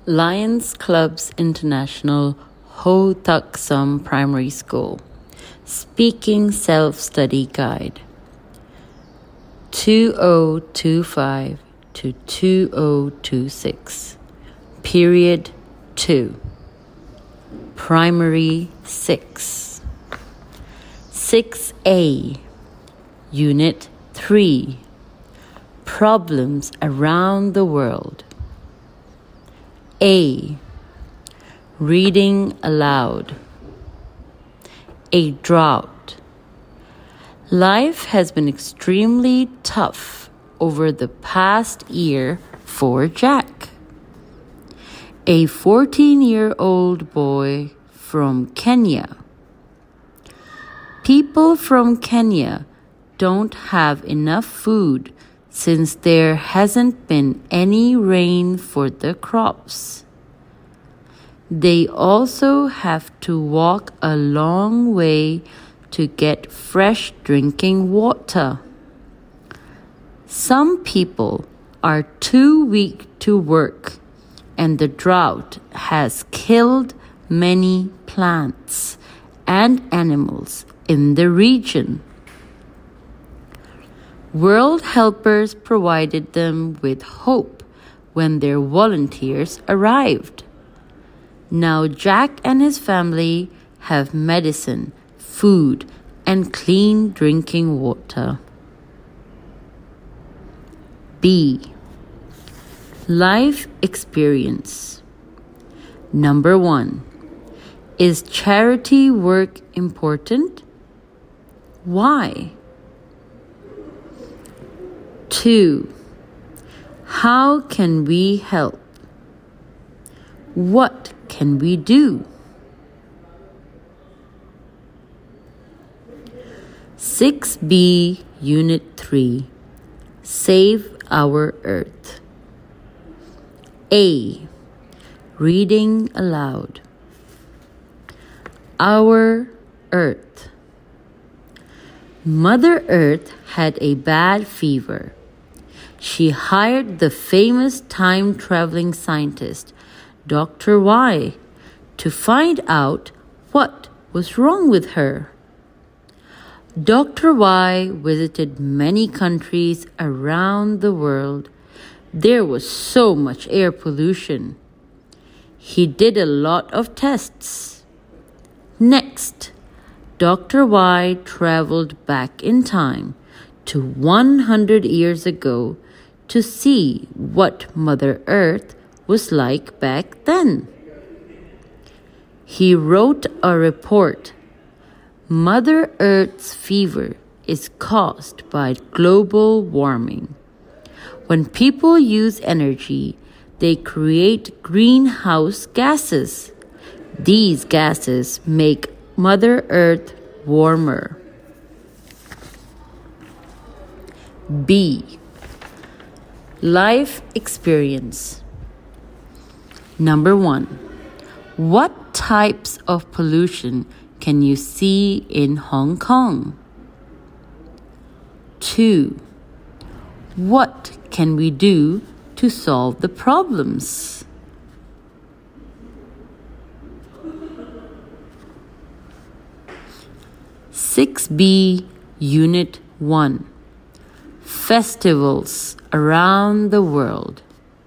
Lions Clubs International Ho Tak Som Primary School Speaking Self-Study Guide 2025 to 2026 Period 2 Primary 6 6A Unit 3 Problems Around the World A. Reading aloud. A drought. Life has been extremely tough over the past year for Jack, a 14-year-old boy from Kenya. People from Kenya don't have enough food since there hasn't been any rain for the crops. They also have to walk a long way to get fresh drinking water. Some people are too weak to work, and the drought has killed many plants and animals in the region. World helpers provided them with hope when their volunteers arrived. Now Jack and his family have medicine, food, and clean drinking water. B. Life experience. Number 1. Is charity work important? Why? 2. How can we help? What can we do? 6B Unit 3 Save Our Earth. A. Reading aloud. Our Earth. Mother Earth had a bad fever. She hired the famous time-traveling scientist, Dr. Y, to find out what was wrong with her. Dr. Y visited many countries around the world. There was so much air pollution. He did a lot of tests. Next, Dr. Y traveled back in time to 100 years ago to see what Mother Earth was like back then. He wrote a report. Mother Earth's fever is caused by global warming. When people use energy, they create greenhouse gases. These gases make Mother Earth warmer. B. Life experience. Number 1. What types of pollution can you see in Hong Kong? 2. What can we do to solve the problems? 6B Unit 1 Festivals around the world.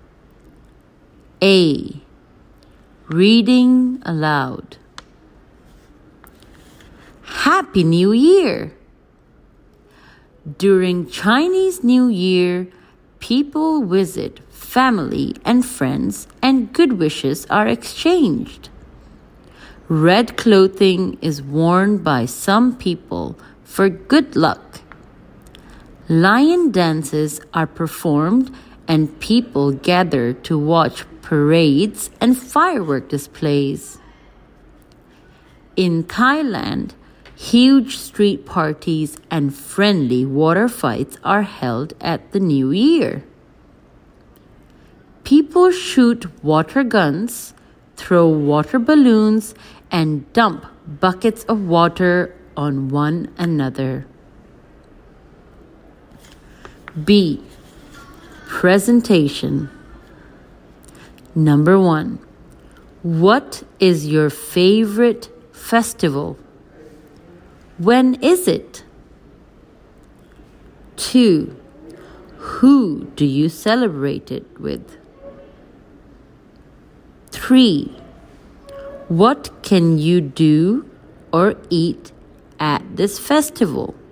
A. Reading aloud. Happy New Year! During Chinese New Year, people visit family and friends and good wishes are exchanged. Red clothing is worn by some people for good luck. Lion dances are performed and people gather to watch parades and firework displays. In Thailand, huge street parties and friendly water fights are held at the New Year. People shoot water guns, throw water balloons, and dump buckets of water on one another. B. Presentation. Number 1. What is your favorite festival? When is it? 2. Who do you celebrate it with? 3. What can you do or eat at this festival?